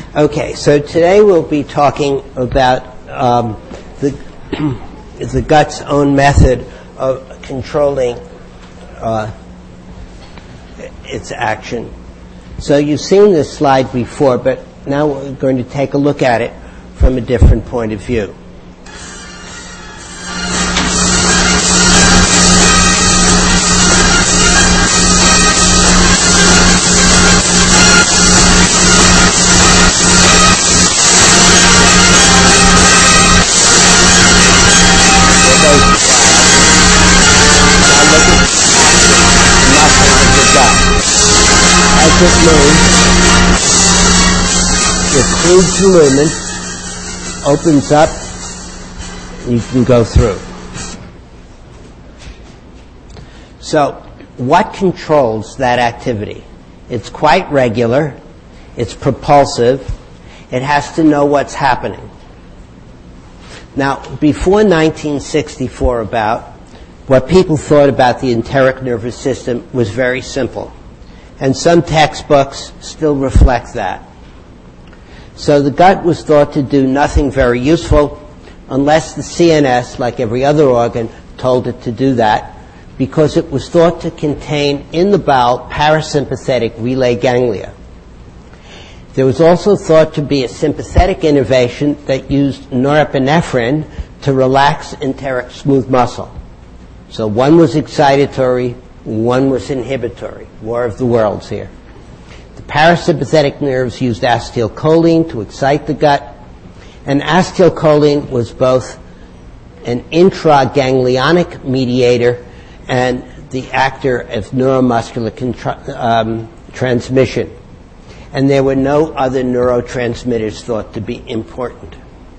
Okay, so today we'll be talking about the gut's own method of controlling its action. So you've seen this slide before, but now we're going to take a look at it from a different point of view. As it moves, the crude lumen opens up, and you can go through. So, what controls that activity? It's quite regular, it's propulsive, it has to know what's happening. Now, before 1964 what people thought about the enteric nervous system was very simple. And some textbooks still reflect that. So the gut was thought to do nothing very useful unless the CNS, like every other organ, told it to do that, because it was thought to contain in the bowel parasympathetic relay ganglia. There was also thought to be a sympathetic innervation that used norepinephrine to relax enteric smooth muscle. So one was excitatory, one was inhibitory. War of the worlds here. The parasympathetic nerves used acetylcholine to excite the gut, and acetylcholine was both an intraganglionic mediator and the actor of neuromuscular transmission. And there were no other neurotransmitters thought to be important.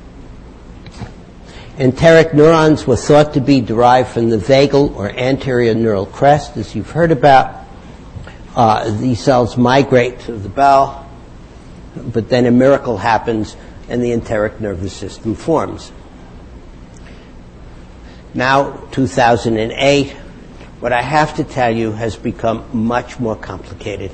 Enteric neurons were thought to be derived from the vagal or anterior neural crest, as you've heard about. These cells migrate to the bowel, but then a miracle happens and the enteric nervous system forms. Now, 2008, what I have to tell you has become much more complicated.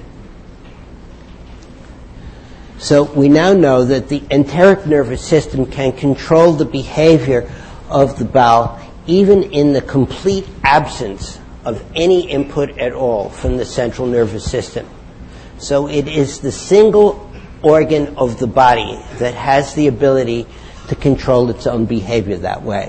So we now know that the enteric nervous system can control the behavior of the bowel even in the complete absence of any input at all from the central nervous system. So it is the single organ of the body that has the ability to control its own behavior that way.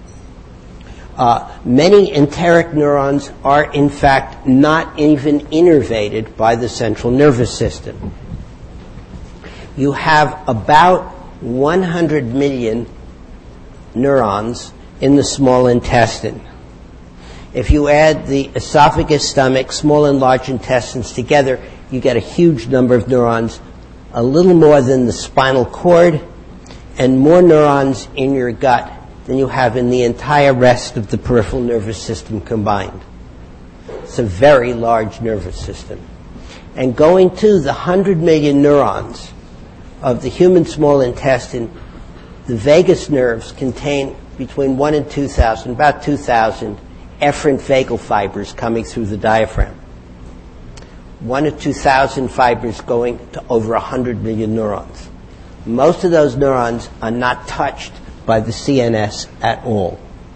Many enteric neurons are in fact not even innervated by the central nervous system. You have about 100 million neurons in the small intestine. If you add the esophagus, stomach, small and large intestines together, you get a huge number of neurons, a little more than the spinal cord, and more neurons in your gut than you have in the entire rest of the peripheral nervous system combined. It's a very large nervous system. And going to the 100 million neurons of the human small intestine, the vagus nerves contain between 1 and 2,000, about 2,000 efferent vagal fibers coming through the diaphragm. 1 to 2,000 fibers going to over 100 million neurons. Most of those neurons are not touched by the CNS at all.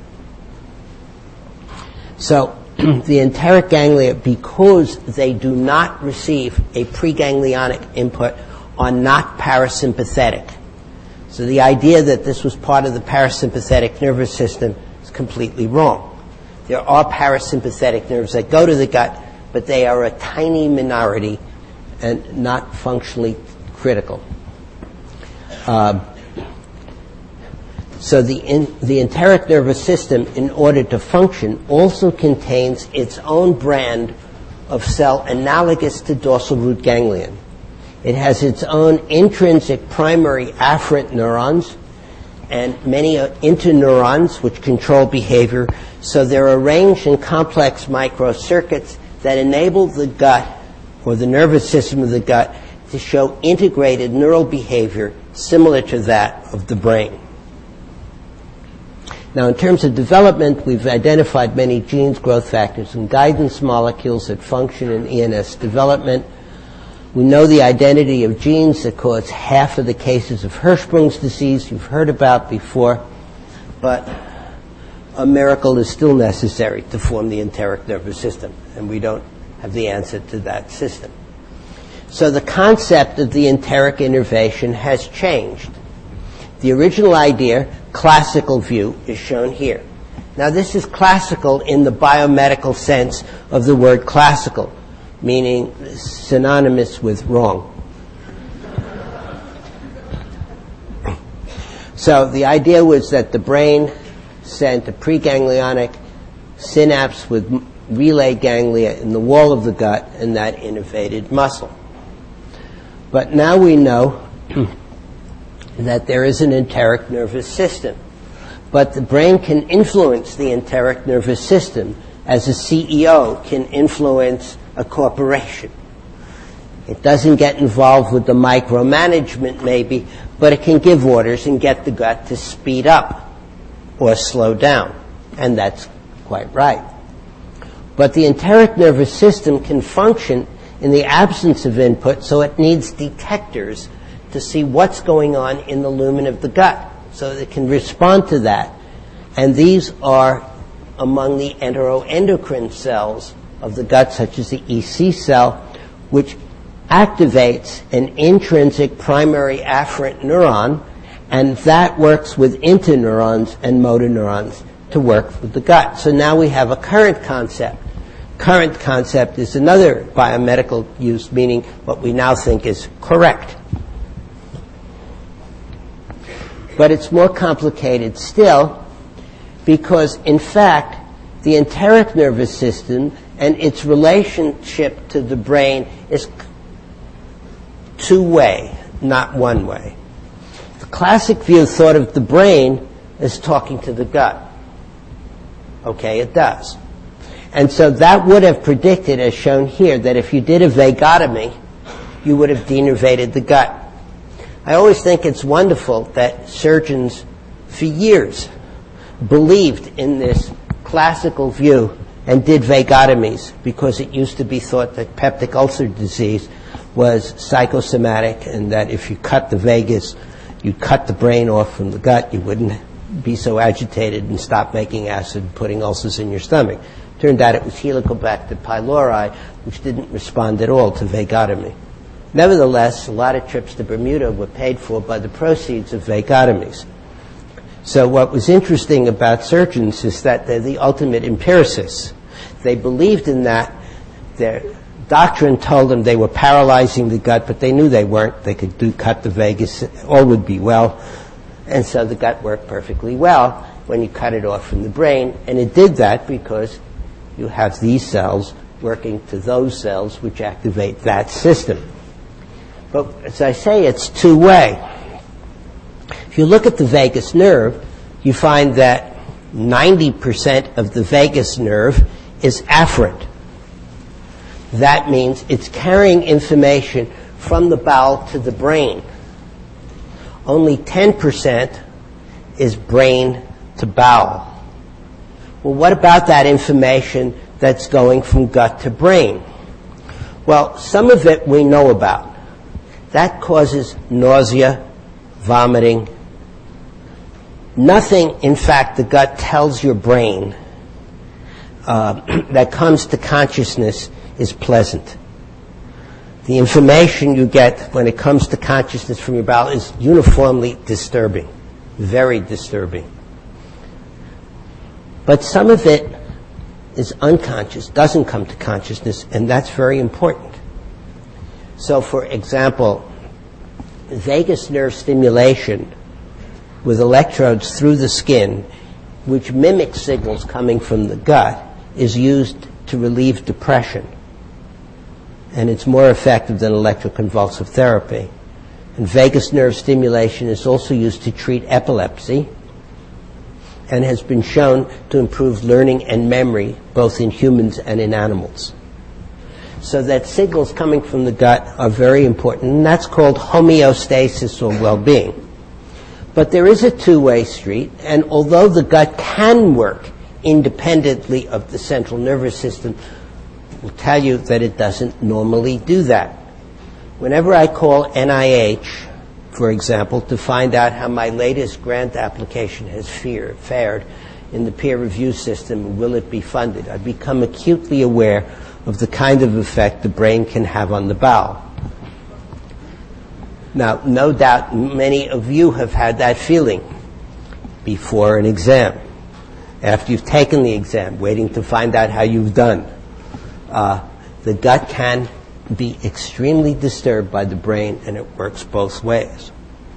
So the enteric ganglia, because they do not receive a preganglionic input, are not parasympathetic. So the idea that this was part of the parasympathetic nervous system is completely wrong. There are parasympathetic nerves that go to the gut, but they are a tiny minority and not functionally critical. So the enteric nervous system, in order to function, also contains its own brand of cell analogous to dorsal root ganglion. It has its own intrinsic primary afferent neurons and many interneurons which control behavior. So they're arranged in complex microcircuits that enable the gut, or the nervous system of the gut, to show integrated neural behavior similar to that of the brain. Now, in terms of development, we've identified many genes, growth factors, and guidance molecules that function in ENS development. We know the identity of genes that cause half of the cases of Hirschsprung's disease you've heard about before, but a miracle is still necessary to form the enteric nervous system, and we don't have the answer to that system. So the concept of the enteric innervation has changed. The original idea, classical view, is shown here. Now this is classical in the biomedical sense of the word classical, meaning synonymous with wrong. So the idea was that the brain sent a preganglionic synapse with relay ganglia in the wall of the gut, and that innervated muscle. But now we know that there is an enteric nervous system. But the brain can influence the enteric nervous system as a CEO can influence a corporation. It doesn't get involved with the micromanagement maybe, but it can give orders and get the gut to speed up or slow down. And that's quite right. But the enteric nervous system can function in the absence of input, so it needs detectors to see what's going on in the lumen of the gut, so that it can respond to that. And these are among the enteroendocrine cells of the gut, such as the EC cell, which activates an intrinsic primary afferent neuron, and that works with interneurons and motor neurons to work with the gut. So now we have a current concept. Current concept is another biomedical use, meaning what we now think is correct. But it's more complicated still, because in fact the enteric nervous system and its relationship to the brain is two-way, not one-way. The classic view thought of the brain as talking to the gut. Okay, it does. And so that would have predicted, as shown here, that if you did a vagotomy, you would have denervated the gut. I always think it's wonderful that surgeons, for years, believed in this classical view and did vagotomies, because it used to be thought that peptic ulcer disease was psychosomatic, and that if you cut the vagus, you cut the brain off from the gut, you wouldn't be so agitated and stop making acid and putting ulcers in your stomach. Turned out it was Helicobacter pylori, which didn't respond at all to vagotomy. Nevertheless, a lot of trips to Bermuda were paid for by the proceeds of vagotomies. So what was interesting about surgeons is that they're the ultimate empiricists. They believed in that. Their doctrine told them they were paralyzing the gut, but they knew they weren't. They could cut the vagus, all would be well. And so the gut worked perfectly well when you cut it off from the brain. And it did that because you have these cells working to those cells which activate that system. But as I say, it's two-way. If you look at the vagus nerve, you find that 90% of the vagus nerve is afferent. That means it's carrying information from the bowel to the brain. Only 10% is brain to bowel. Well, what about that information that's going from gut to brain? Well, some of it we know about. That causes nausea, vomiting. Nothing, in fact, the gut tells your brain that comes to consciousness is pleasant. The information you get when it comes to consciousness from your bowel is uniformly disturbing, very disturbing. But some of it is unconscious, doesn't come to consciousness, and that's very important. So, for example, vagus nerve stimulation with electrodes through the skin, which mimics signals coming from the gut, is used to relieve depression. And it's more effective than electroconvulsive therapy. And vagus nerve stimulation is also used to treat epilepsy and has been shown to improve learning and memory both in humans and in animals. So that signals coming from the gut are very important, and that's called homeostasis or well-being. But there is a two-way street, and although the gut can work independently of the central nervous system, will tell you that it doesn't normally do that. Whenever I call NIH, for example, to find out how my latest grant application has fared in the peer review system, will it be funded, I become acutely aware of the kind of effect the brain can have on the bowel. Now, no doubt many of you have had that feeling before an exam, after you've taken the exam, waiting to find out how you've done. The gut can be extremely disturbed by the brain, and it works both ways.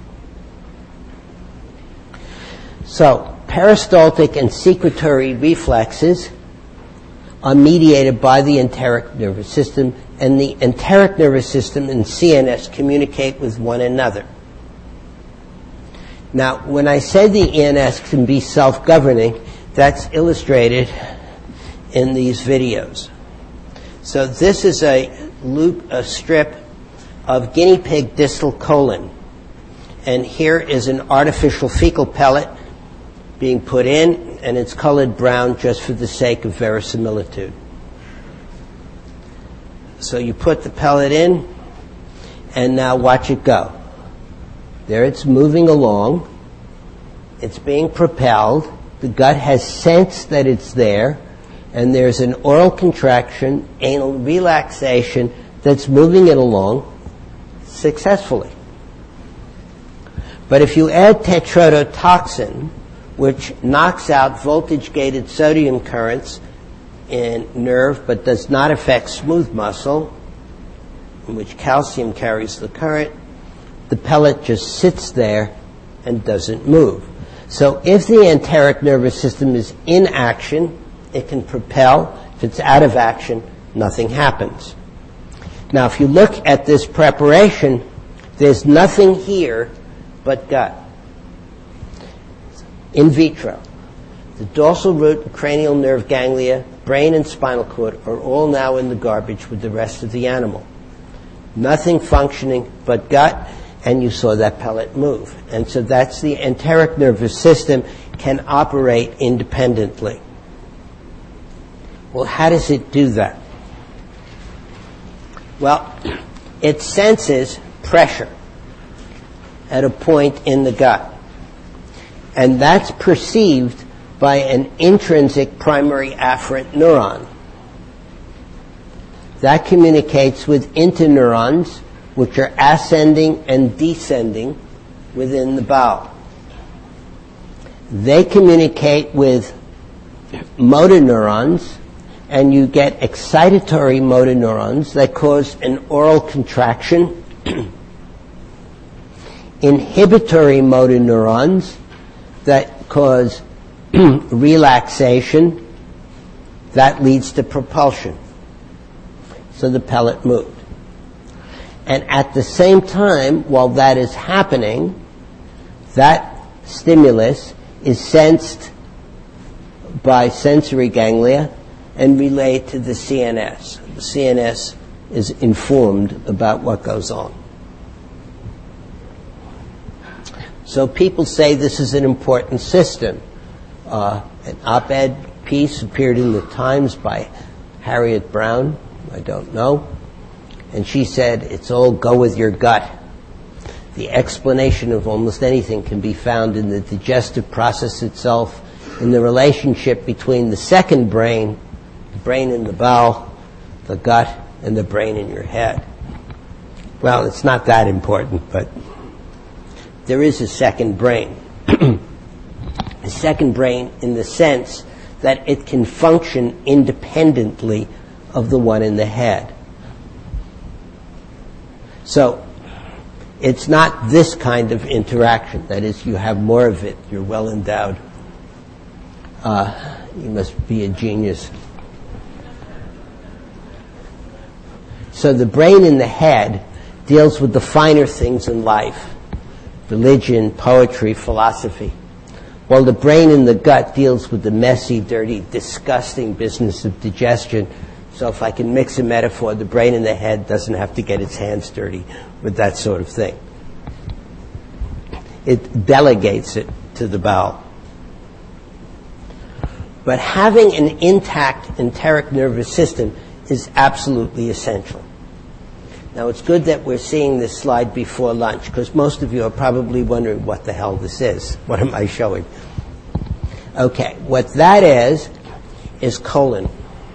So, peristaltic and secretory reflexes are mediated by the enteric nervous system, and the enteric nervous system and CNS communicate with one another. Now, when I say the ENS can be self-governing, that's illustrated in these videos. So this is a strip of guinea pig distal colon. And here is an artificial fecal pellet being put in, and it's colored brown just for the sake of verisimilitude. So you put the pellet in, and now watch it go. There it's moving along. It's being propelled. The gut has sensed that it's there, and there's an oral contraction, anal relaxation that's moving it along successfully. But if you add tetrodotoxin, which knocks out voltage-gated sodium currents in nerve but does not affect smooth muscle, in which calcium carries the current, the pellet just sits there and doesn't move. So if the enteric nervous system is in action, it can propel. If it's out of action, nothing happens. Now, if you look at this preparation, there's nothing here but gut. In vitro, the dorsal root and cranial nerve ganglia, brain and spinal cord are all now in the garbage with the rest of the animal. Nothing functioning but gut, and you saw that pellet move. And so that's the enteric nervous system can operate independently. Well, how does it do that? Well, it senses pressure at a point in the gut. And that's perceived by an intrinsic primary afferent neuron. That communicates with interneurons, which are ascending and descending within the bowel. They communicate with motor neurons, and you get excitatory motor neurons that cause an oral contraction, inhibitory motor neurons that cause relaxation. That leads to propulsion. So the pellet moved. And at the same time, while that is happening, that stimulus is sensed by sensory ganglia and relayed to the CNS. The CNS is informed about what goes on. So people say this is an important system. An op-ed piece appeared in the Times by Harriet Brown, I don't know, and she said, it's all go with your gut. The explanation of almost anything can be found in the digestive process itself, in the relationship between the second brain, the brain in the bowel, the gut, and the brain in your head. Well, it's not that important, but there is a second brain. A second brain in the sense that it can function independently of the one in the head. So it's not this kind of interaction. That is, you have more of it. You're well endowed. You must be a genius. So the brain in the head deals with the finer things in life. Religion, poetry, philosophy. While the brain in the gut deals with the messy, dirty, disgusting business of digestion. So if I can mix a metaphor, the brain in the head doesn't have to get its hands dirty with that sort of thing. It delegates it to the bowel. But having an intact enteric nervous system is absolutely essential. Now, it's good that we're seeing this slide before lunch, because most of you are probably wondering what the hell this is. What am I showing? Okay, what that is colon.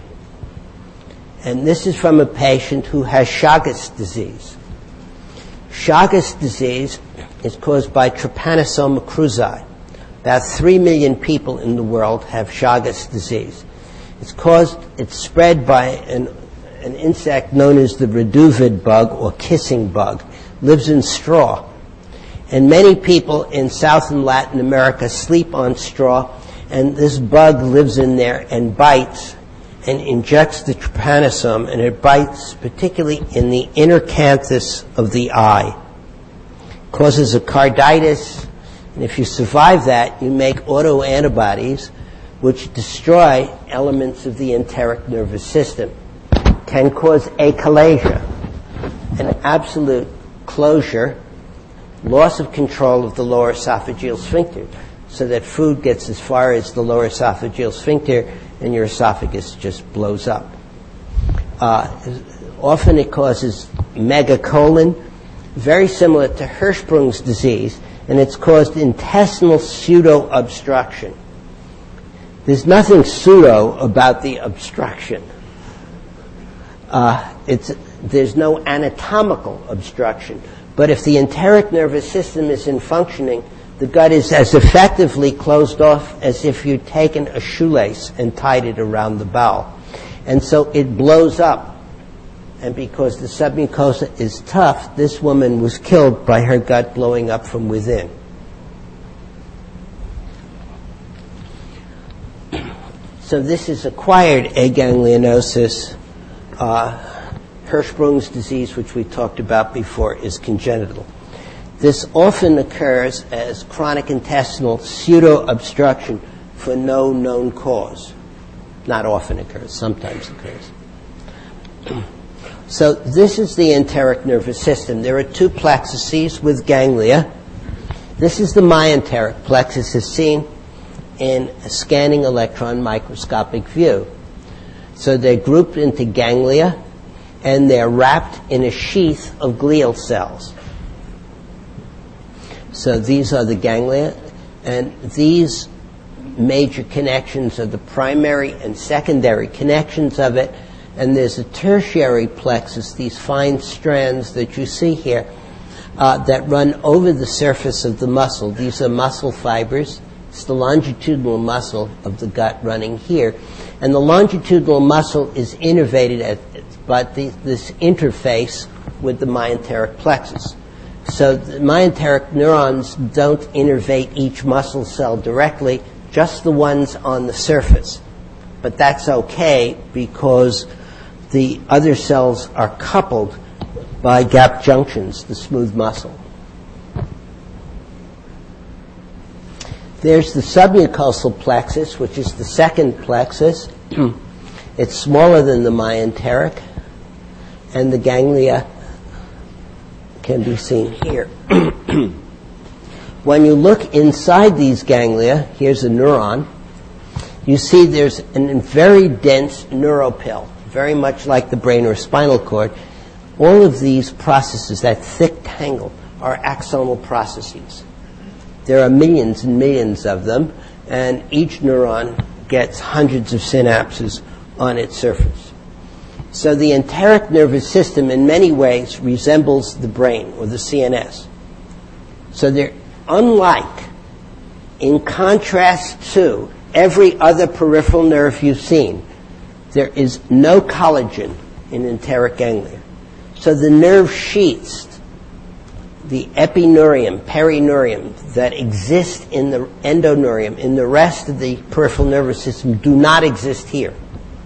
And this is from a patient who has Chagas disease. Chagas disease is caused by Trypanosoma cruzi. About 3 million people in the world have Chagas disease. It's spread by an insect known as the reduvid bug or kissing bug. Lives in straw. And many people in South and Latin America sleep on straw, and this bug lives in there and bites and injects the trypanosome, and it bites particularly in the inner canthus of the eye. Causes a carditis, and if you survive that, you make autoantibodies which destroy elements of the enteric nervous system. Can cause achalasia, an absolute closure, loss of control of the lower esophageal sphincter, so that food gets as far as the lower esophageal sphincter and your esophagus just blows up. Often it causes megacolon, very similar to Hirschsprung's disease, and it's caused intestinal pseudo-obstruction. There's nothing pseudo about the obstruction. There's no anatomical obstruction. But if the enteric nervous system isn't functioning, the gut is as effectively closed off as if you'd taken a shoelace and tied it around the bowel. And so it blows up. And because the submucosa is tough, this woman was killed by her gut blowing up from within. So this is acquired aganglionosis. Hirschsprung's disease, which we talked about before, is congenital. This often occurs as chronic intestinal pseudo-obstruction for no known cause. Not often occurs, sometimes occurs. So this is the enteric nervous system. There are two plexuses with ganglia. This is the myenteric plexus as seen in a scanning electron microscopic view. So they're grouped into ganglia, and they're wrapped in a sheath of glial cells. So these are the ganglia, and these major connections are the primary and secondary connections of it, and there's a tertiary plexus, these fine strands that you see here, that run over the surface of the muscle. These are muscle fibers. It's the longitudinal muscle of the gut running here. And the longitudinal muscle is innervated by this interface with the myenteric plexus. So the myenteric neurons don't innervate each muscle cell directly, just the ones on the surface. But that's okay because the other cells are coupled by gap junctions, the smooth muscle. There's the submucosal plexus, which is the second plexus. It's smaller than the myenteric, and the ganglia can be seen here. When you look inside these ganglia, here's a neuron, you see there's a very dense neuropil, very much like the brain or spinal cord. All of these processes, that thick tangle, are axonal processes. There are millions and millions of them, and each neuron gets hundreds of synapses on its surface. So the enteric nervous system in many ways resembles the brain or the CNS. So they're unlike, in contrast to every other peripheral nerve you've seen, there is no collagen in enteric ganglia. So the nerve sheaths, the epineurium, perineurium, that exist in the endoneurium, in the rest of the peripheral nervous system, do not exist here.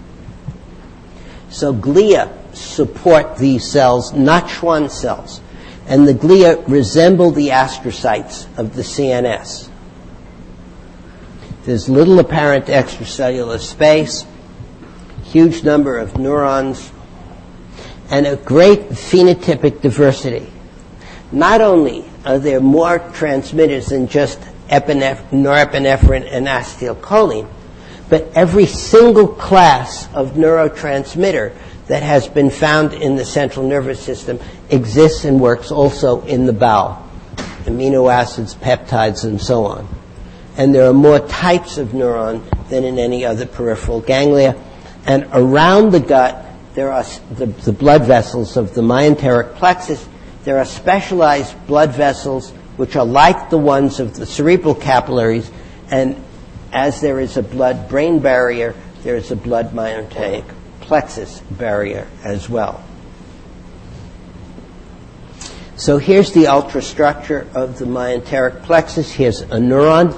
So glia support these cells, not Schwann cells. And the glia resemble the astrocytes of the CNS. There's little apparent extracellular space, huge number of neurons, and a great phenotypic diversity. Not only are there more transmitters than just norepinephrine and acetylcholine, but every single class of neurotransmitter that has been found in the central nervous system exists and works also in the bowel. Amino acids, peptides, and so on. And there are more types of neuron than in any other peripheral ganglia. And around the gut, there are the blood vessels of the myenteric plexus. There are specialized blood vessels which are like the ones of the cerebral capillaries, and as there is a blood-brain barrier, there is a blood myenteric plexus barrier as well. So here's the ultrastructure of the myenteric plexus. Here's a neuron,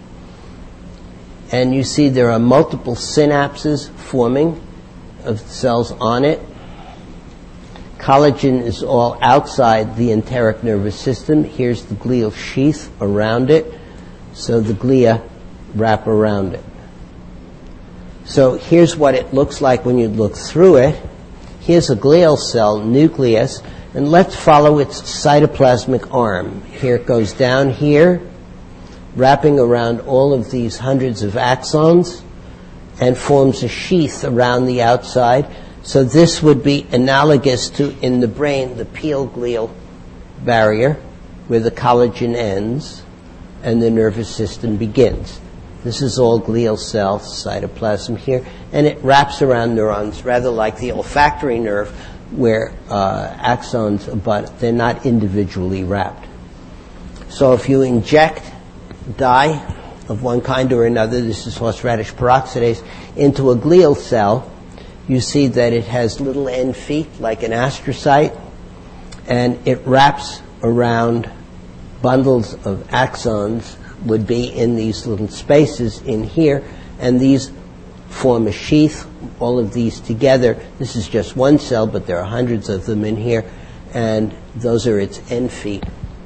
and you see there are multiple synapses forming of cells on it. Collagen is all outside the enteric nervous system. Here's the glial sheath around it, so the glia wrap around it. So here's what it looks like when you look through it. Here's a glial cell nucleus, and let's follow its cytoplasmic arm. Here it goes down here, wrapping around all of these hundreds of axons, and forms a sheath around the outside. So this would be analogous to, in the brain, the peel-glial barrier, where the collagen ends and the nervous system begins. This is all glial cell cytoplasm here, and it wraps around neurons, rather like the olfactory nerve, where axons abut. They're not individually wrapped. So if you inject dye of one kind or another, this is horseradish peroxidase, into a glial cell, you see that it has little end feet like an astrocyte, and it wraps around bundles of axons, would be in these little spaces in here, and these form a sheath, all of these together. This is just one cell, but there are hundreds of them in here, and those are its end feet.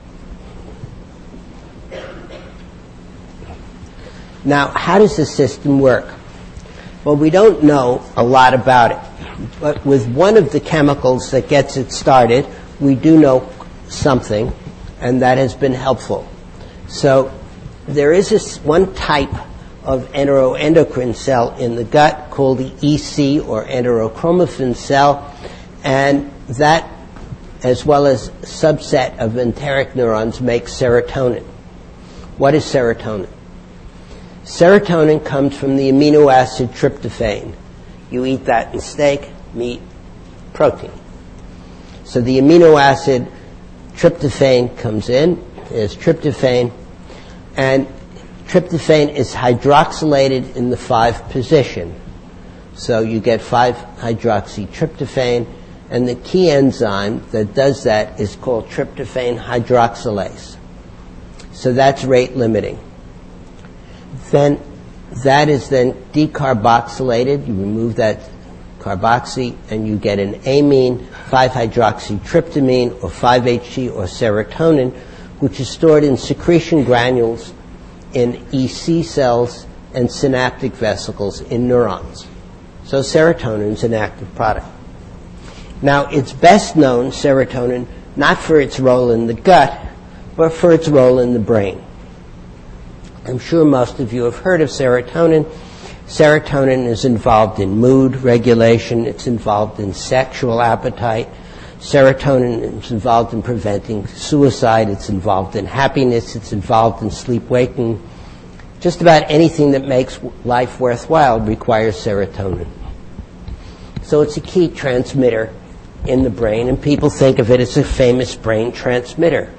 Now, how does the system work? Well, we don't know a lot about it, but with one of the chemicals that gets it started, we do know something, and that has been helpful. So there is this one type of enteroendocrine cell in the gut called the EC, or enterochromaffin cell, and that, as well as a subset of enteric neurons, makes serotonin. What is serotonin? Serotonin comes from the amino acid tryptophan. You eat that in steak, meat, protein. So the amino acid tryptophan comes in. There's tryptophan, and tryptophan is hydroxylated in the 5 position. So you get 5-hydroxytryptophan, and the key enzyme that does that is called tryptophan hydroxylase. So that's rate limiting. Then that is then decarboxylated. You remove that carboxy, and you get an amine, 5-hydroxytryptamine, or 5-HT, or serotonin, which is stored in secretion granules in EC cells and synaptic vesicles in neurons. So serotonin is an active product. Now, it's best known, serotonin, not for its role in the gut, but for its role in the brain. I'm sure most of you have heard of serotonin. Serotonin is involved in mood regulation. It's involved in sexual appetite. Serotonin is involved in preventing suicide. It's involved in happiness. It's involved in sleep-waking. Just about anything that makes life worthwhile requires serotonin. So it's a key transmitter in the brain, and people think of it as a famous brain transmitter.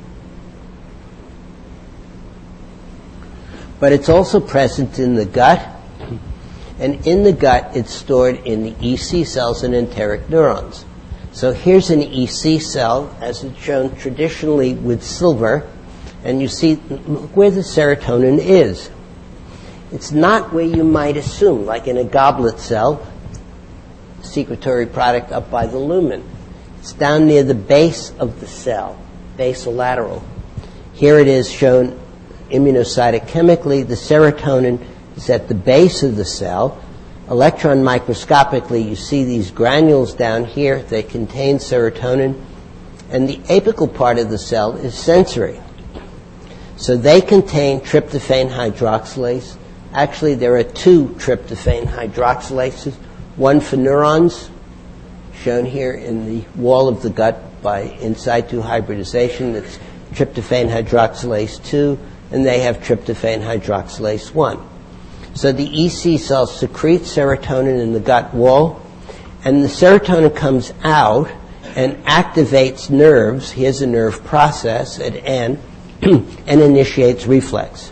But it's also present in the gut, and in the gut it's stored in the EC cells and enteric neurons. So here's an EC cell, as it's shown traditionally with silver, and you see where the serotonin is. It's not where you might assume, like in a goblet cell, secretory product up by the lumen. It's down near the base of the cell, basolateral. Here it is shown immunocytochemically. The serotonin is at the base of the cell. Electron microscopically, you see these granules down here. They contain serotonin. And the apical part of the cell is sensory. So they contain tryptophan hydroxylase. Actually, there are 2 tryptophan hydroxylases, one for neurons shown here in the wall of the gut by in situ hybridization. That's tryptophan hydroxylase 2, and they have tryptophan hydroxylase 1. So the EC cells secrete serotonin in the gut wall, and the serotonin comes out and activates nerves. Here's a nerve process at N, and initiates reflex.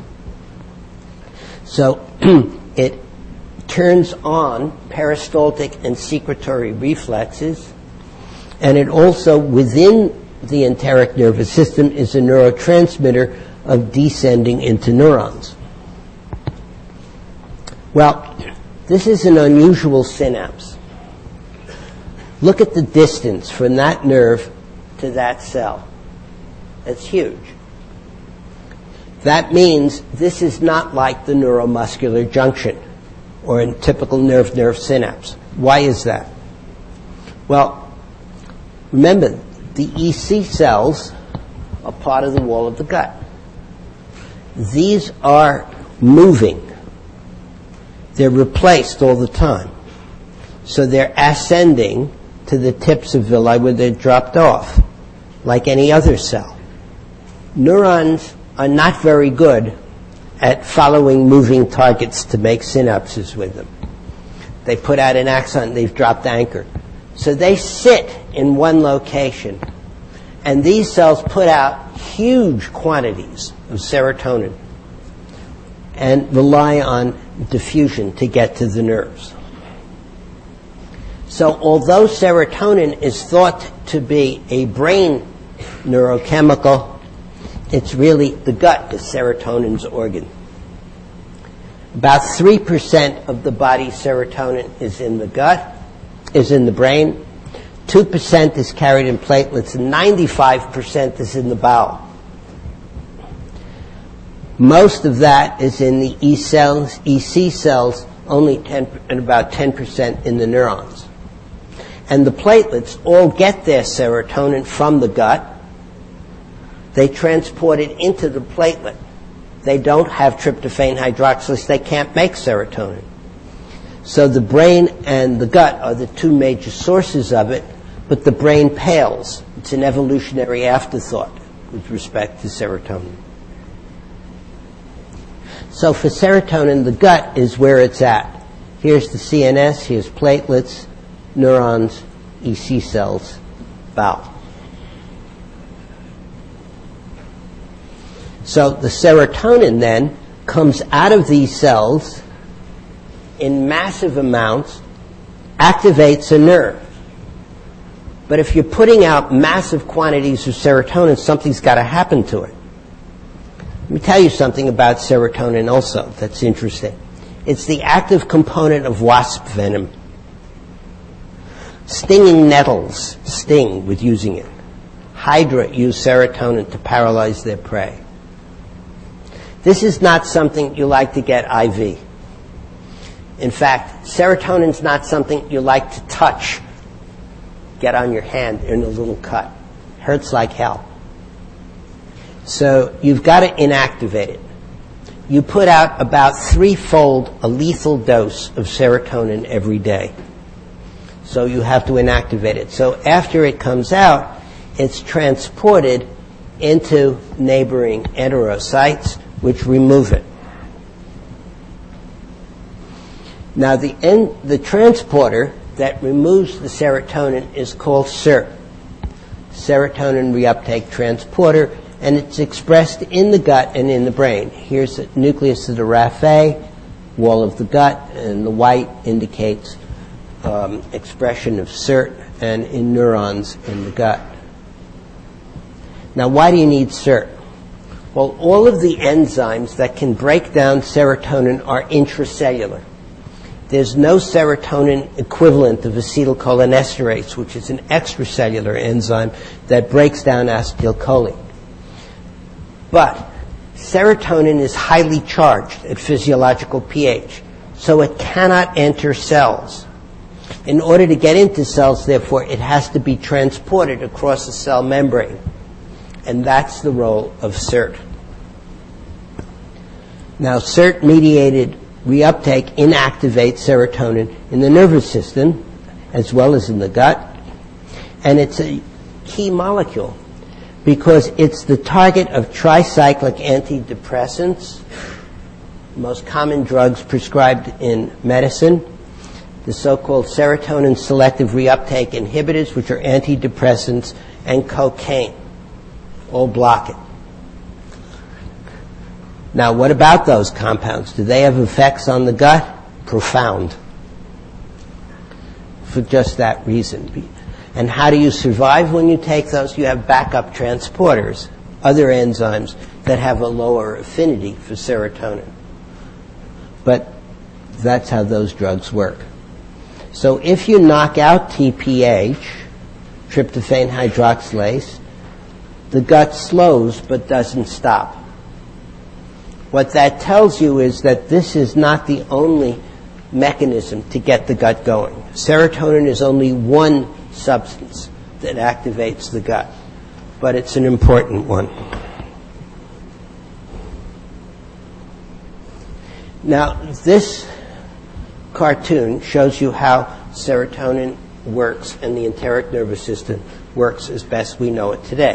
So it turns on peristaltic and secretory reflexes, and it also, within the enteric nervous system, is a neurotransmitter of descending into neurons. Well, this is an unusual synapse. Look at the distance from that nerve to that cell. It's huge. That means this is not like the neuromuscular junction or in typical nerve-nerve synapse. Why is that? Well, remember, the EC cells are part of the wall of the gut. These are moving. They're replaced all the time. So they're ascending to the tips of villi where they're dropped off, like any other cell. Neurons are not very good at following moving targets to make synapses with them. They put out an axon, they've dropped anchor. So they sit in one location, and these cells put out huge quantities of serotonin and rely on diffusion to get to the nerves. So although serotonin is thought to be a brain neurochemical, it's really the gut is serotonin's organ. About 3% of the body's serotonin is in the gut, is in the brain. 2% is carried in platelets, and 95% is in the bowel. Most of that is in the EC cells, only 10 and about 10% in the neurons. And the platelets all get their serotonin from the gut. They transport it into the platelet. They don't have tryptophan hydroxylase. They can't make serotonin. So the brain and the gut are the two major sources of it, but the brain pales. It's an evolutionary afterthought with respect to serotonin. So for serotonin, the gut is where it's at. Here's the CNS, here's platelets, neurons, EC cells, bowel. So the serotonin then comes out of these cells in massive amounts, activates a nerve. But if you're putting out massive quantities of serotonin, something's got to happen to it. Let me tell you something about serotonin also that's interesting. It's the active component of wasp venom. Stinging nettles sting with using it. Hydra use serotonin to paralyze their prey. This is not something you like to get IV. In fact, serotonin's not something you like to touch, get on your hand in a little cut. Hurts like hell. So you've got to inactivate it. You put out about 3-fold a lethal dose of serotonin every day. So you have to inactivate it. So after it comes out, it's transported into neighboring enterocytes, which remove it. Now the transporter that removes the serotonin is called SERT, serotonin reuptake transporter, and it's expressed in the gut and in the brain. Here's the nucleus of the raphe, wall of the gut, and the white indicates expression of SERT and in neurons in the gut. Now, why do you need SERT? Well, all of the enzymes that can break down serotonin are intracellular. There's no serotonin equivalent of acetylcholinesterase, which is an extracellular enzyme that breaks down acetylcholine. But serotonin is highly charged at physiological pH, so it cannot enter cells. In order to get into cells, therefore, it has to be transported across the cell membrane. And that's the role of SERT. Now, SERT-mediated reuptake inactivates serotonin in the nervous system as well as in the gut. And it's a key molecule because it's the target of tricyclic antidepressants, most common drugs prescribed in medicine, the so-called serotonin selective reuptake inhibitors, which are antidepressants, and cocaine, all block it. Now, what about those compounds? Do they have effects on the gut? Profound. For just that reason. And how do you survive when you take those? You have backup transporters, other enzymes that have a lower affinity for serotonin. But that's how those drugs work. So if you knock out TPH, tryptophan hydroxylase, the gut slows but doesn't stop. What that tells you is that this is not the only mechanism to get the gut going. Serotonin is only one substance that activates the gut, but it's an important one. Now, this cartoon shows you how serotonin works and the enteric nervous system works as best we know it today.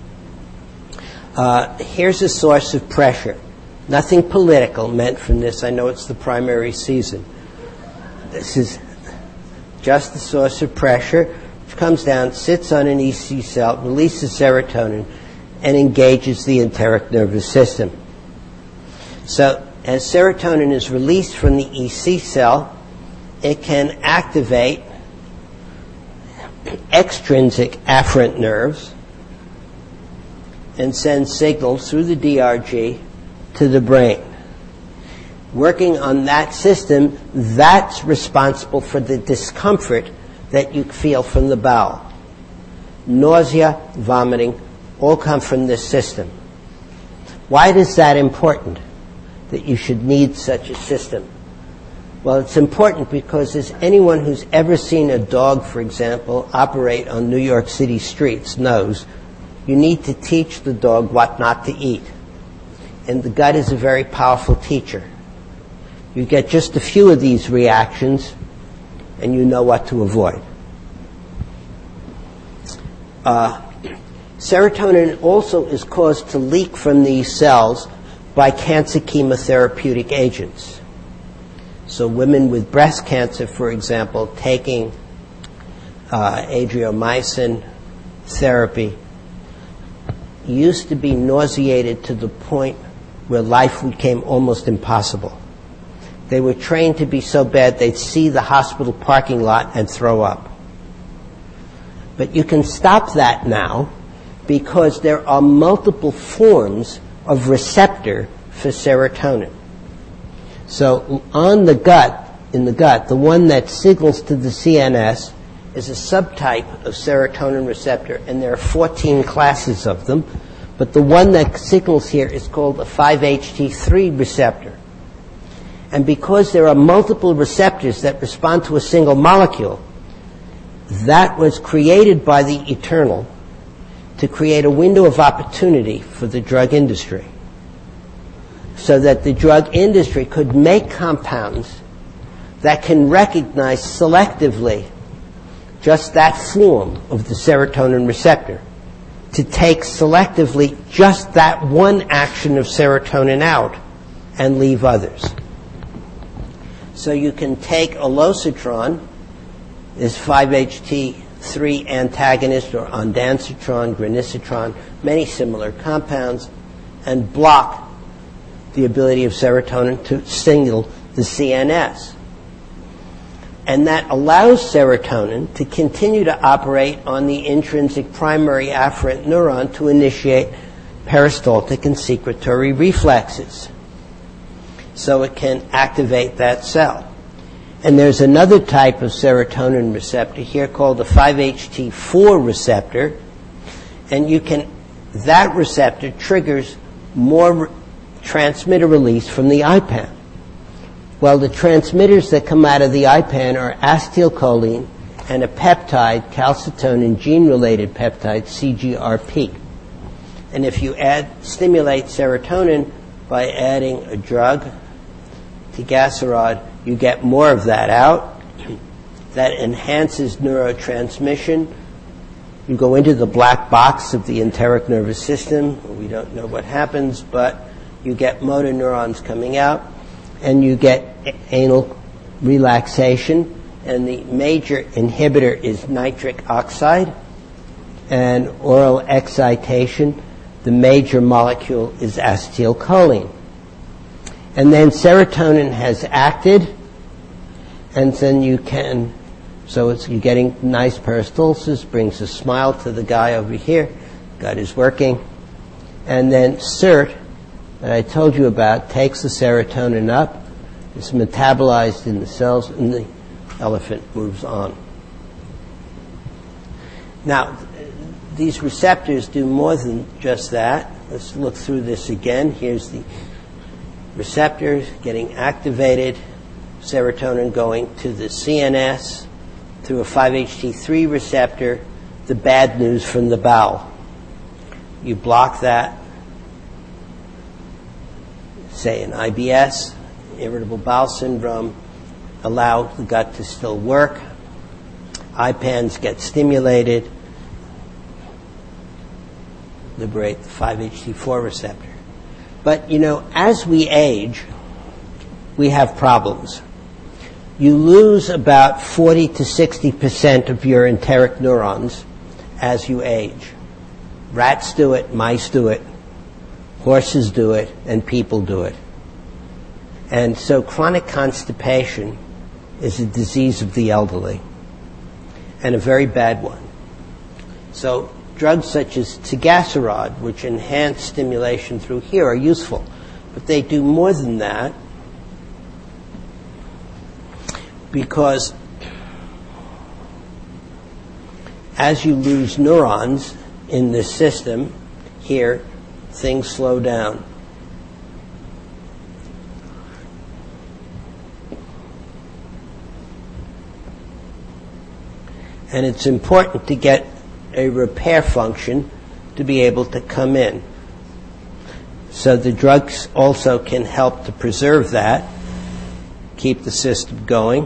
Here's a source of pressure. Nothing political meant from this. I know it's the primary season. This is just the source of pressure, which comes down, sits on an EC cell, releases serotonin, and engages the enteric nervous system. So as serotonin is released from the EC cell, it can activate extrinsic afferent nerves and send signals through the DRG to the brain. Working on that system, that's responsible for the discomfort that you feel from the bowel. Nausea, vomiting, all come from this system. Why is that important, that you should need such a system? Well, it's important because as anyone who's ever seen a dog, for example, operate on New York City streets knows, you need to teach the dog what not to eat. And the gut is a very powerful teacher. You get just a few of these reactions, and you know what to avoid. Serotonin also is caused to leak from these cells by cancer chemotherapeutic agents. So women with breast cancer, for example, taking adriamycin therapy used to be nauseated to the point where life became almost impossible. They were trained to be so bad they'd see the hospital parking lot and throw up. But you can stop that now because there are multiple forms of receptor for serotonin. So on the gut, in the gut, the one that signals to the CNS is a subtype of serotonin receptor, and there are 14 classes of them. But the one that signals here is called a 5-HT3 receptor. And because there are multiple receptors that respond to a single molecule, that was created by the Eternal to create a window of opportunity for the drug industry, so that the drug industry could make compounds that can recognize selectively just that form of the serotonin receptor, to take selectively just that one action of serotonin out and leave others. So you can take olocitron, this 5-HT3 antagonist, or ondansetron, granisetron, many similar compounds, and block the ability of serotonin to signal the CNS. And that allows serotonin to continue to operate on the intrinsic primary afferent neuron to initiate peristaltic and secretory reflexes. So it can activate that cell. And there's another type of serotonin receptor here called the 5-HT4 receptor. And that receptor triggers more transmitter release from the IPAN. Well, the transmitters that come out of the IPAN are acetylcholine and a peptide, calcitonin gene-related peptide, CGRP. And if you stimulate serotonin by adding a drug, tigacerod, you get more of that out. That enhances neurotransmission You go into the black box of the enteric nervous system. We don't know what happens, but you get motor neurons coming out, and you get anal relaxation. And the major inhibitor is nitric oxide. And oral excitation, the major molecule is acetylcholine. And then serotonin has acted, and then you're getting nice peristalsis, brings a smile to the guy over here, gut is working. And then SERT, that I told you about, takes the serotonin up, it's metabolized in the cells, and the elephant moves on. Now, these receptors do more than just that. Let's look through this again. Here's the receptors getting activated, serotonin going to the CNS through a 5-HT3 receptor, the bad news from the bowel. You block that, say in IBS, irritable bowel syndrome, allow the gut to still work. IPANs get stimulated, liberate the 5-HT4 receptor. But, as we age, we have problems. You lose about 40 to 60% of your enteric neurons as you age. Rats do it, mice do it, horses do it, and people do it. And so chronic constipation is a disease of the elderly, and a very bad one. So drugs such as Tigacerod, which enhance stimulation through here, are useful. But they do more than that, because as you lose neurons in this system, here, things slow down. And it's important to get a repair function to be able to come in. So the drugs also can help to preserve that, keep the system going.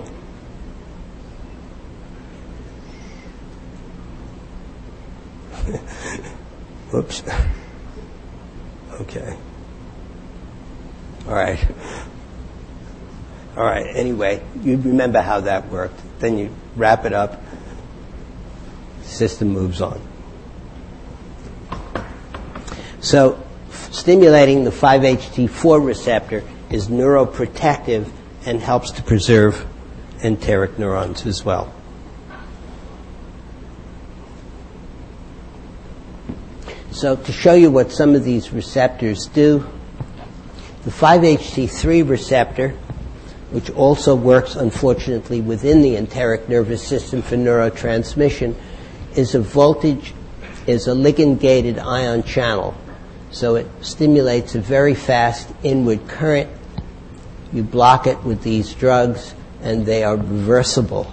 Whoops. Okay. All right. Anyway, you remember how that worked. Then you wrap it up. System moves on. So stimulating the 5-HT4 receptor is neuroprotective and helps to preserve enteric neurons as well. So to show you what some of these receptors do, the 5-HT3 receptor, which also works unfortunately within the enteric nervous system for neurotransmission, is a ligand-gated ion channel. So it stimulates a very fast inward current. You block it with these drugs, and they are reversible.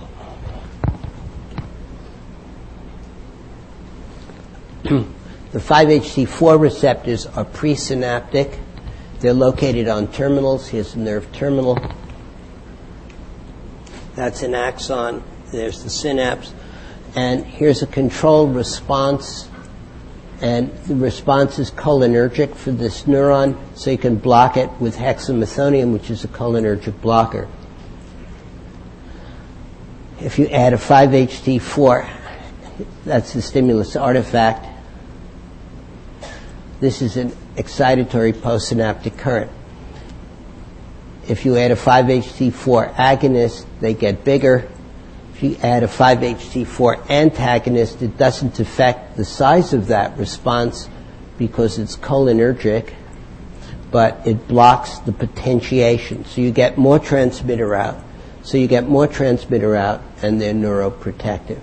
The 5-HT4 receptors are presynaptic. They're located on terminals. Here's the nerve terminal. That's an axon. There's the synapse. And here's a controlled response. And the response is cholinergic for this neuron, so you can block it with hexamethonium, which is a cholinergic blocker. If you add a 5-HT4, that's the stimulus artifact. This is an excitatory postsynaptic current. If you add a 5-HT4 agonist, they get bigger. If you add a 5-HT4 antagonist, it doesn't affect the size of that response because it's cholinergic, but it blocks the potentiation. So you get more transmitter out. And they're neuroprotective.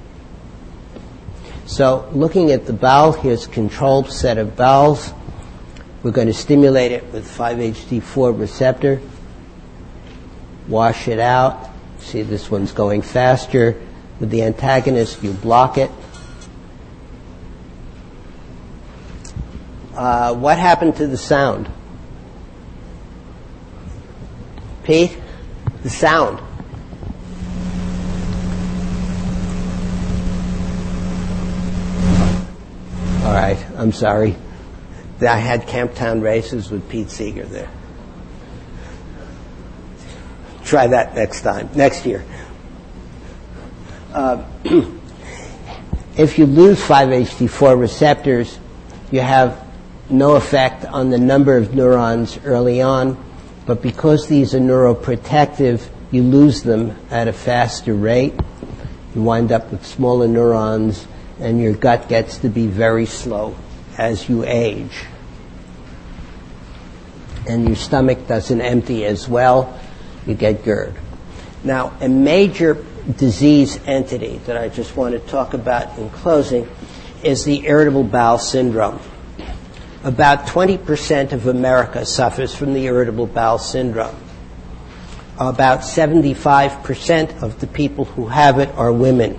So looking at the bowel, here's a controlled set of bowels. We're going to stimulate it with 5-HT4 receptor. Wash it out. See, this one's going faster. With the antagonist, you block it. What happened to the sound? Pete? The sound. All right, I'm sorry. I had Camptown races with Pete Seeger there. Try that next year. If you lose 5-HT4 receptors, you have no effect on the number of neurons early on, but because these are neuroprotective, you lose them at a faster rate. You wind up with smaller neurons, and your gut gets to be very slow as you age. And your stomach doesn't empty as well. You get GERD. Now, a major disease entity that I just want to talk about in closing is the irritable bowel syndrome. About 20% of America suffers from the irritable bowel syndrome. About 75% of the people who have it are women.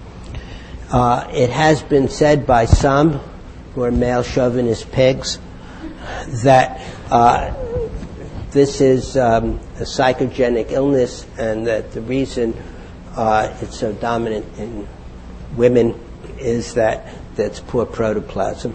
It has been said by some who are male chauvinist pigs that this is a psychogenic illness, and that the reason it's so dominant in women is that that's poor protoplasm.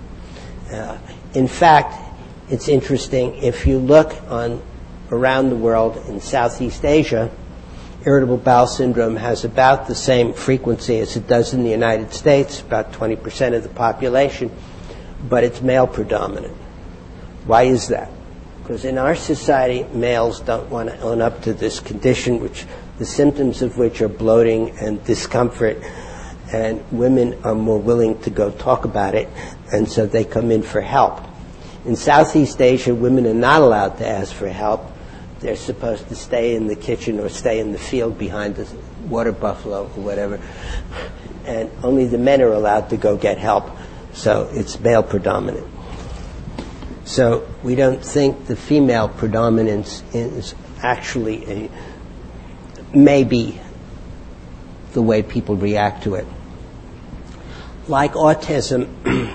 In fact, it's interesting, if you look around the world in Southeast Asia, irritable bowel syndrome has about the same frequency as it does in the United States, about 20% of the population, but it's male predominant. Why is that? Because in our society, males don't want to own up to this condition, the symptoms of which are bloating and discomfort, and women are more willing to go talk about it, and so they come in for help. In Southeast Asia, women are not allowed to ask for help. They're supposed to stay in the kitchen or stay in the field behind the water buffalo or whatever, and only the men are allowed to go get help, so it's male predominant. So we don't think the female predominance is actually maybe the way people react to it. Like autism,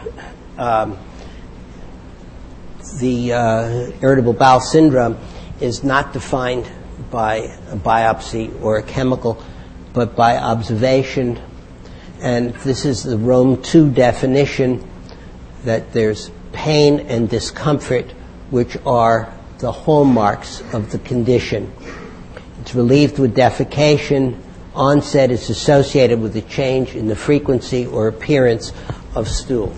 the irritable bowel syndrome is not defined by a biopsy or a chemical, but by observation. And this is the Rome 2 definition, that there's pain and discomfort, which are the hallmarks of the condition. It's relieved with defecation. Onset is associated with a change in the frequency or appearance of stool.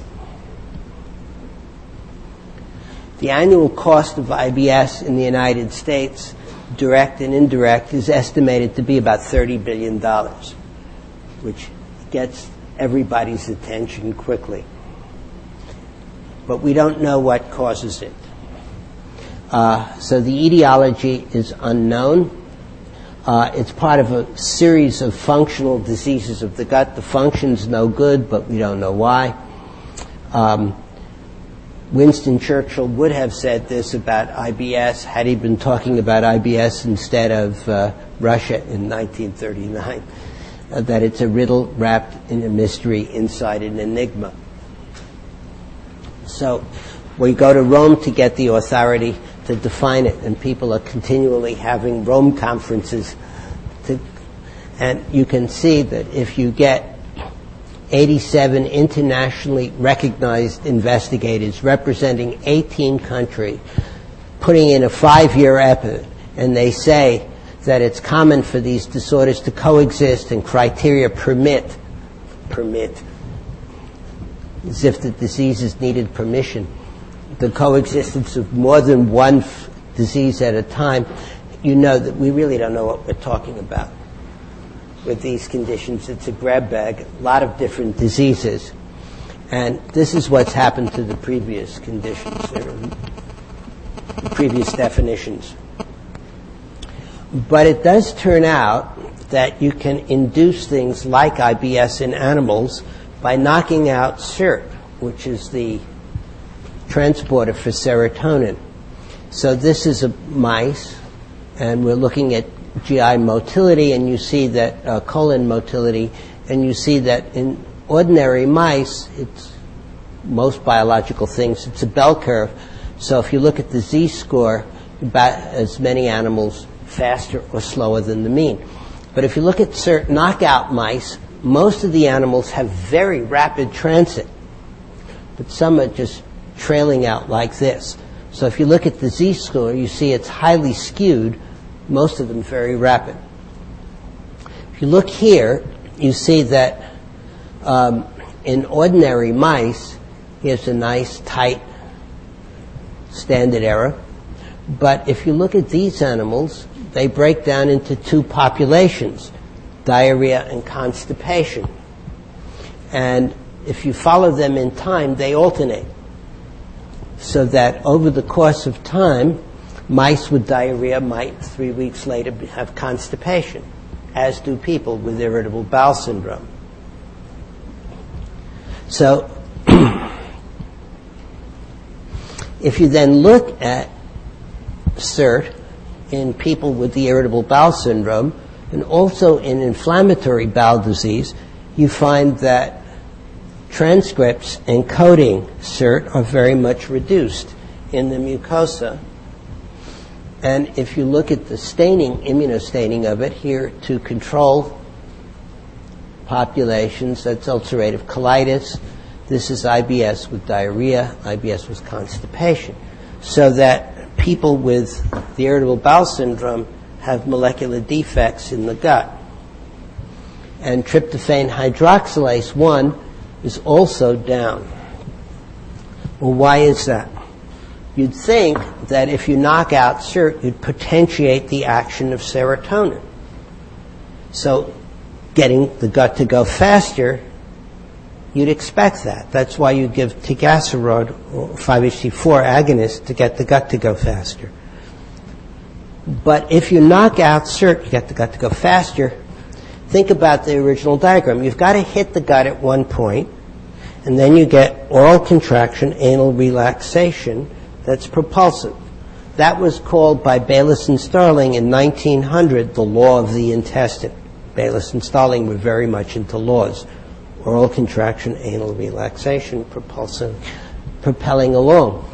The annual cost of IBS in the United States, direct and indirect, is estimated to be about $30 billion, which gets everybody's attention quickly. But we don't know what causes it. So the etiology is unknown. It's part of a series of functional diseases of the gut. The function's no good, but we don't know why. Winston Churchill would have said this about IBS had he been talking about IBS instead of Russia in 1939, that it's a riddle wrapped in a mystery inside an enigma. So we go to Rome to get the authority to define it, and people are continually having Rome conferences. And you can see that if you get 87 internationally recognized investigators representing 18 countries putting in a 5-year effort, and they say that it's common for these disorders to coexist and criteria permit, as if the diseases needed permission, the coexistence of more than one disease at a time, you know that we really don't know what we're talking about. With these conditions, it's a grab bag, a lot of different diseases. And this is what's happened to the previous conditions, the previous definitions. But it does turn out that you can induce things like IBS in animals by knocking out SERT, which is the transporter for serotonin. So this is a mice, and we're looking at GI motility, and you see that colon motility, and you see that in ordinary mice, it's most biological things, it's a bell curve. So if you look at the Z-score, about as many animals faster or slower than the mean. But if you look at certain knockout mice, most of the animals have very rapid transit. but some are just trailing out like this. So if you look at the Z-score, you see it's highly skewed, most of them very rapid. If you look here, you see that in ordinary mice, here's a nice, tight, standard error. But if you look at these animals, they break down into two populations, diarrhea and constipation. And if you follow them in time, they alternate. So that over the course of time, mice with diarrhea might 3 weeks later have constipation, as do people with irritable bowel syndrome. So if you then look at SIRT in people with the irritable bowel syndrome and also in inflammatory bowel disease, you find that transcripts encoding SIRT are very much reduced in the mucosa. And if you look at the staining, immunostaining of it here to control populations, that's ulcerative colitis. This is IBS with diarrhea, IBS with constipation. So that people with the irritable bowel syndrome have molecular defects in the gut. And tryptophan hydroxylase 1 is also down. Well, why is that? You'd think that if you knock out SIRT, you'd potentiate the action of serotonin. So getting the gut to go faster, you'd expect that. That's why you give tigacerod or 5-HT4 agonist to get the gut to go faster. But if you knock out SIRT, you get the gut to go faster. Think about the original diagram. You've got to hit the gut at one point, and then you get oral contraction, anal relaxation that's propulsive. That was called by Bayliss and Starling in 1900 the law of the intestine. Bayliss and Starling were very much into laws. Oral contraction, anal relaxation, propulsive, propelling along.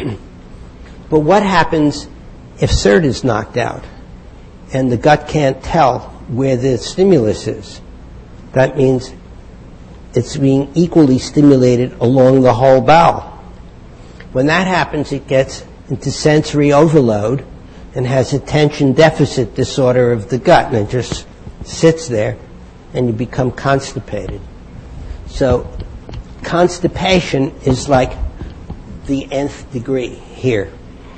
But what happens if SIRT is knocked out and the gut can't tell where the stimulus is? That means it's being equally stimulated along the whole bowel. When that happens, it gets into sensory overload and has attention deficit disorder of the gut, and it just sits there and you become constipated. So constipation is like the nth degree here.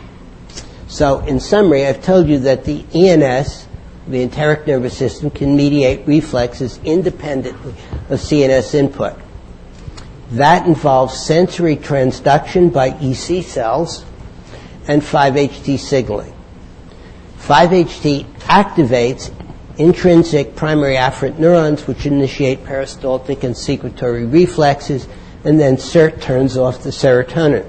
So in summary, I've told you that the ENS, the enteric nervous system, can mediate reflexes independently of CNS input. That involves sensory transduction by EC cells and 5-HT signaling. 5-HT activates intrinsic primary afferent neurons, which initiate peristaltic and secretory reflexes, and then SIRT turns off the serotonin.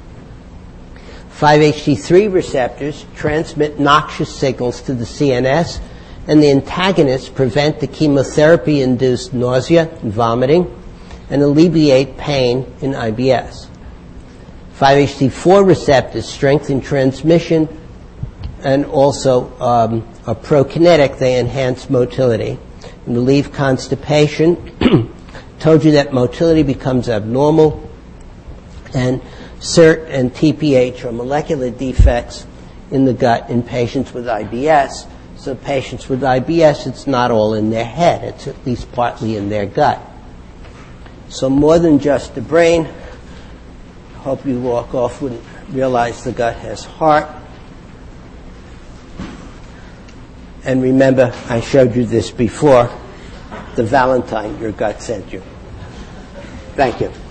5-HT3 receptors transmit noxious signals to the CNS, and the antagonists prevent the chemotherapy-induced nausea and vomiting and alleviate pain in IBS. 5-HT4 receptors strengthen transmission and also are prokinetic. They enhance motility and relieve constipation. Told you that motility becomes abnormal, and SIRT and TPH are molecular defects in the gut in patients with IBS. So patients with IBS, it's not all in their head. It's at least partly in their gut. So more than just the brain. Hope you walk off and realize the gut has heart. And remember, I showed you this before, the Valentine your gut sent you. Thank you.